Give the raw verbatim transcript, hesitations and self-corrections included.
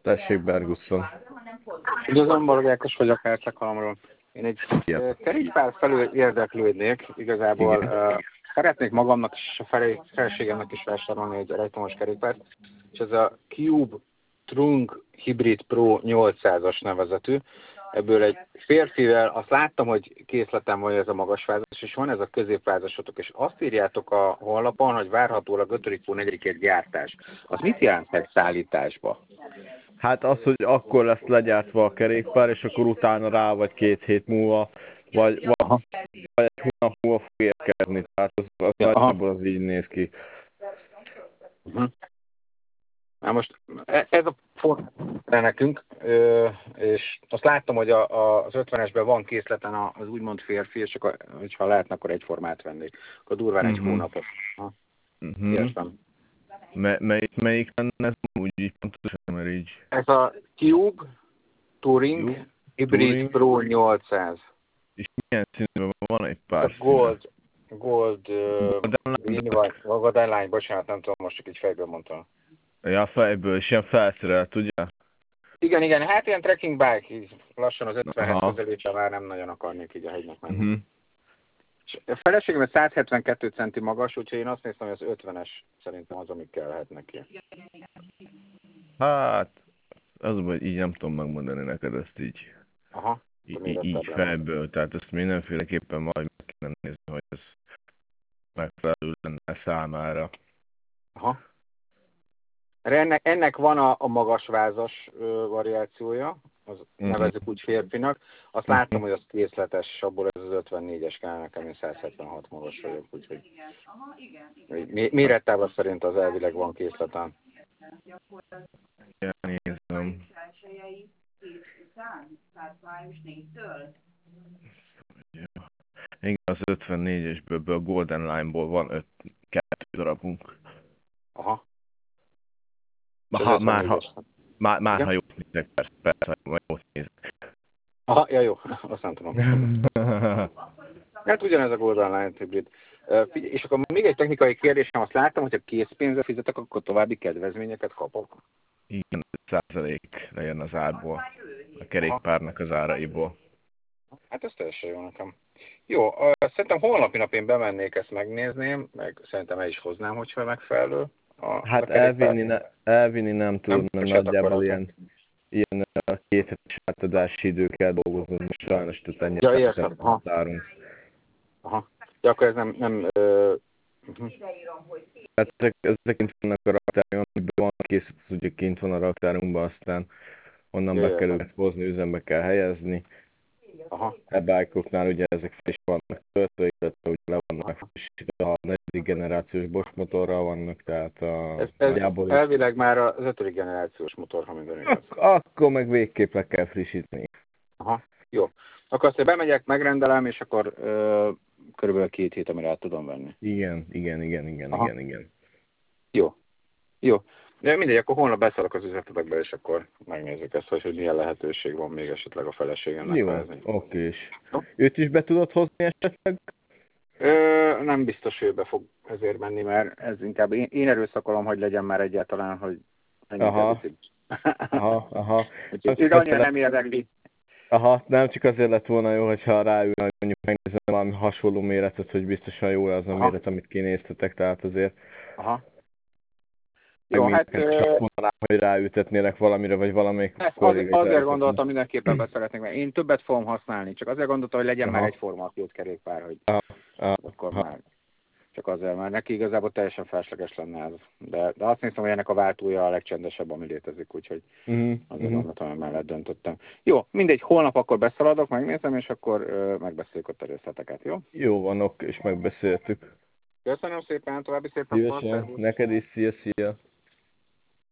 Tessék, Bergusson. Üdvözlöm, Borogákos vagyok, Herceghalomról. Én egy yep. kerékpár felül érdeklődnék, igazából uh, szeretnék magamnak és a feleségemnek is vásárolni egy elektromos kerékpárt, és ez a Cube Trunk Hybrid Pro nyolcszázas nevezetű. Ebből egy férfivel, azt láttam, hogy készletem van ez a magasvázas, és van ez a középvázasotok, és azt írjátok a honlapon, hogy várhatólag ötödik hó negyedikét gyártás. Az mit jelenthet szállításba? Hát az, hogy akkor lesz legyártva a kerékpár, és akkor utána rá, vagy két hét múlva, vagy, vagy, vagy egy hónap múlva fog érkezni. Tehát az, az ja, nagyjából az így néz ki. Uh-huh. Na most ez a forma nekünk, és azt láttam, hogy a, a, az ötvenesben van készleten az úgymond férfi, és akkor, hogyha lehetne, akkor egy formát vennék. Akkor durván egy uh-huh. hónapot. Uh-huh. Me- melyik, melyik lenne ez úgy így pontosan, mert így... Ez a Cube Touring Cube? Hybrid Touring? Pro nyolcszáz. És milyen színűben van egy pár a Gold, Gold, uh, vagy Gold Line, bocsánat, nem tudom, most csak így fejből mondtam. Ja, fejből, és ilyen felszerelt, ugye? Igen, igen, hát ilyen trekking bike, így lassan az ötvenhez közelítve már nem nagyon akarnék így a hegynek menni. Uh-huh. És a feleségem száz hetvenkettő centi magas, úgyhogy én azt néztem, hogy az ötvenes szerintem az, ami kellhet neki. Hát, az, hogy így nem tudom megmondani neked ezt így. Aha. Így, így fejből, tehát ezt mindenféleképpen majd meg kéne nézni, hogy ez megfelelő lenne számára. Aha. Ennek, ennek van a, a magasvázas ö, variációja, az uh-huh. nevezzük úgy férfinak. Azt uh-huh. láttam, hogy az készletes, abból ez az ötvennégyes kell nekem, én száz hetvenhat magas vagyok, úgyhogy mérettában szerint az elvileg van készleten. Ja, nézem. Igen, az ötvennégyesből, a Golden Line-ból van öt, kettő darabunk. Aha. Ha, már, ha, már, már ha jót nézek, persze, persze, ha jót nézek. Aha, ja jó, azt nem tudom. Hát ugyanez a Golden Line hibrid. Uh, és akkor még egy technikai kérdésem, azt láttam, hogy ha készpénzre fizetek, akkor további kedvezményeket kapok. Igen, öt százalék legyen az árból, a kerékpárnak az áraiból. Hát ez teljesen jó nekem. Jó, uh, szerintem holnapi nap én bemennék, ezt megnézném, meg szerintem el is hoznám, hogyha megfelelő. A, hát a elvinni, ne, elvinni nem tudom, nem, mert nagyjából ilyen, ilyen két hetes átadási idő kell dolgozni, most sajnos тут ennyi ja, értem. Aha. Aha. Ja, akkor ez nem... nem uh, uh-huh. Hát ezek, ezek kint vannak a raktáron, amiből van készít, az ugye kint van a raktárunkban, aztán onnan ja, be kell őket hozni, üzembe kell helyezni. Aha. A bike-oknál ugye ezek fel is vannak töltve, illetve ugye le vannak frissítve, a negyedik generációs Bosch motorral vannak, tehát a... Ez, ez elvileg már az ötödik generációs motor, ha minden igaz. Ak- akkor meg végképp le kell frissíteni. Aha, jó. Akkor azt, hogy bemegyek, megrendelem, és akkor ö, körülbelül két hét, amire át tudom venni. Igen, igen, igen, igen, Aha. igen, igen. Jó, jó. De mindegy, akkor holnap beszállok az üzletetekbe, és akkor megnézzük ezt, hogy, hogy milyen lehetőség van még esetleg a feleségemnek. Jó, oké is. Őt is be tudod hozni esetleg? Ö, nem biztos, hogy be fog ezért menni, mert ez inkább én, én erőszakolom, hogy legyen már egyáltalán, hogy aha. aha, aha. Úgyhogy annyira nem érdekli. Aha, nem csak azért lett volna jó, hogyha ráül, hogy mondjuk megnézem valami hasonló méretet, hogy biztosan jó az a aha. méret, amit kinéztetek, tehát azért. Aha. Jó, hát... Csak mondanám, hogy ráültetnélek valamire, vagy valamelyik az, azért gondoltam, mindenképpen be szeretnék, mert én többet fogom használni, csak azért gondoltam, hogy legyen aha. már egyforma a két kerékpár, hogy aha. Aha. akkor aha. már csak azért, mert neki igazából teljesen felesleges lenne ez. De, de azt néztem, hogy ennek a váltója a legcsendesebb, ami létezik, úgyhogy uh-huh. azért gondoltam, hogy mellett döntöttem. Jó, mindegy, holnap akkor beszaladok, megnézem, és akkor uh, megbeszéljük ott a részleteket, jó? Jó van, ok, és megbeszéltük. Köszönöm szépen, további szép napot. Neked is, szia, szia.